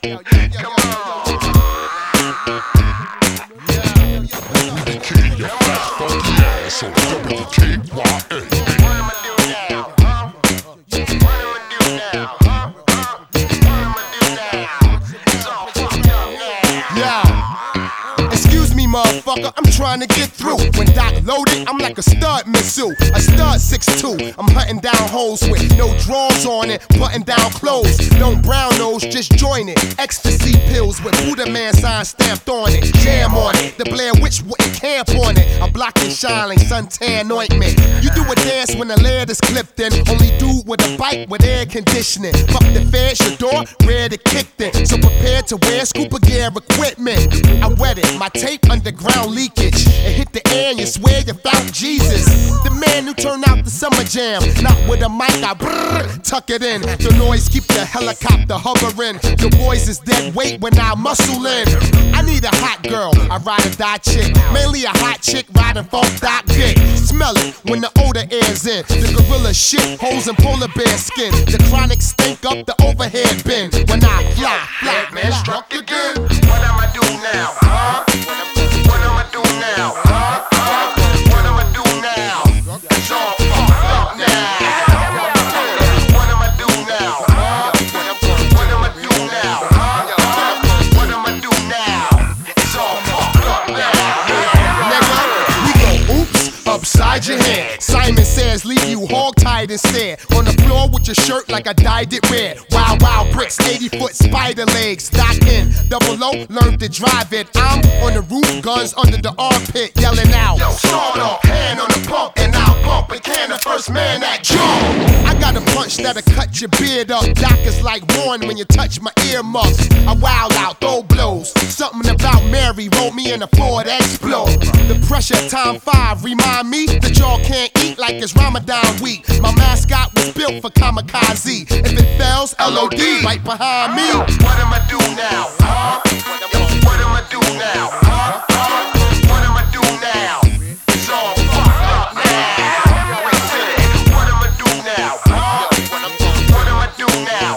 Come on. WK, your fat funky ass. So WKYA. What I'ma do now? What I'ma do now? What I'ma do now? It's all fucked up now. Yeah. Excuse me, motherfucker, I'm trying to get through. When Doc loaded, I'm like a stud missile, a stud 6'2". I'm hunting down hoes with no drawers on it, button down clothes. No brown nose, just join it. Ecstasy pills with Buddha Man sign stamped on it. Jam on it, the Blair Witch wouldn't camp on it. I block and shine like suntan ointment. You do a dance when the lead is clipped in. Only dude with a bike with air conditioning. Fuck the feds, your door, red it kicked in. So prepared to wear scuba gear equipment. I wet it, my tape underground leakage. It hit the air and you swear you found Jesus. The man who turned out the summer jam. Not with a mic, I tuck it in. The noise keep the helicopter hovering. Your boys is dead weight when I muscle in. I need a hot girl, I ride a die chick. Mainly a hot chick riding funk dot dick. Smell it when the odor airs in. The gorilla shit, holes in polar bear skin. The chronic stink up the overhead bin. When I fly, Man struck again. What I'ma do now? What I'ma do now? What I'ma do now? It's all fucked up now. What I'ma do now? What I'ma do now? What I'ma do now? It's all fucked up now. nigga, we go oops upside your head. Simon Says leave you hog-tied instead. On the floor with your shirt like I dyed it red. Wild, wild bricks, 80-foot spider legs. Stock in, double O, learned to drive it. I'm on the roof, guns under the armpit, yelling out. Yo, start off, hand on the pump, and I'll pump and can the first man that jump. I got a punch that'll cut your beard up. Doc is like Warren when you touch my earmuffs. I wild out, throw blows. Something about Mary, roll me in the Ford explode. The pressure time 5 remind me that y'all can't eat like it's Ramadan week. My mascot was built for kamikaze. If it fails, LOD right behind me. What I'ma do now? What I'ma do now? What I'ma do now? It's all fucked up now. Wait till it. What I'ma do now? What I'ma do now?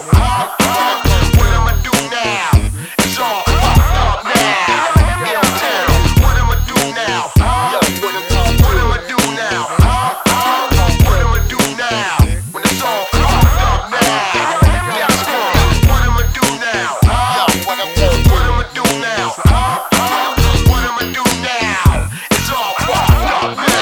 What I'ma do now? It's all fucked up now. Downtown. What I'ma do now? What I'ma do now? What I'ma do now? When it's all fucked up now. What I'ma do now? What I'ma do now? What I'ma do now? It's all fucked up now.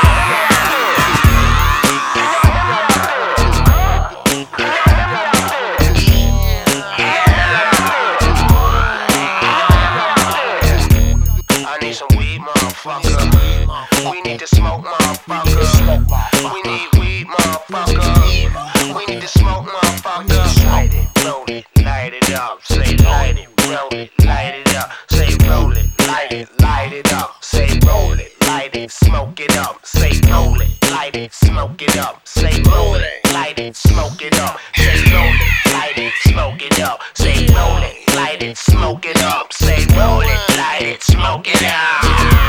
I need some weed, motherfucker. We need to smoke, motherfucker. We need weed, motherfucker. We need to smoke, motherfucker. Light it, roll it, light it up. Say light it, roll it, light it up. Say roll it, light it up. Say roll it, light it, smoke it up. Say roll it, light it, smoke it up. Say roll it, light it, smoke it up. Say roll it, light it, smoke it up. Say roll it, light it, smoke it up. Say roll it, light it, smoke it up.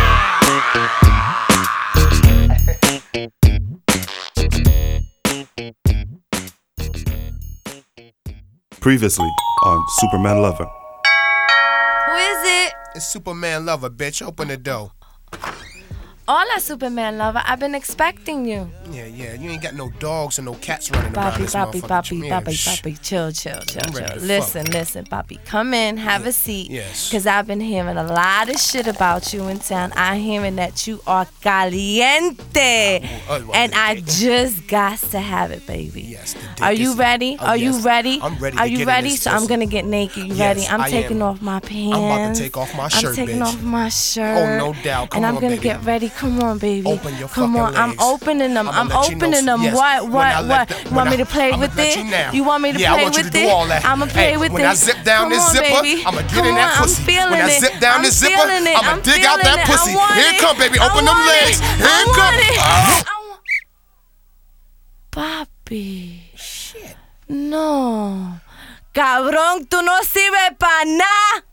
Previously on Superman Lover. Who is it? It's Superman Lover, bitch. Open the door. Hola, Superman Lover. I've been expecting you. Yeah, you ain't got no dogs and no cats running around this Papi, motherfucker. chill. I'm ready to Listen, Papi. Come in, have a seat. Yes. Because I've been hearing a lot of shit about you in town. I'm hearing that you are caliente. And I just got to have it, baby. Yes, the dick Are you is- ready? Oh, Are you yes. ready? I'm ready Are to you get in ready? this So I'm pussy. going to get naked. You Yes, ready? I'm I taking am. off my pants. I'm about to take off my shirt, I'm taking bitch. off my shirt. Oh, no doubt. Come and I'm on, gonna baby. get ready. Come on, baby. Open your Come fucking on. I'm legs. opening them. I'ma I'm let you know- opening them. yes, What? when I let You when want me I- to play I'ma with let it? you now. You want me to Yeah, play I want you with to it? do all that. I'ma play Hey, with when it. I zip down Come this on, zipper, baby. I'ma get Come in that on, pussy. I'm feeling When I it. zip down I'm this zipper, feeling it. I'ma I'm dig out feeling that it. pussy. I want Here it it. come, baby. I Open them want legs. it. Here I it want come. it. Oh. Papi. Shit. No. Cabrón, tú no sirves para nada.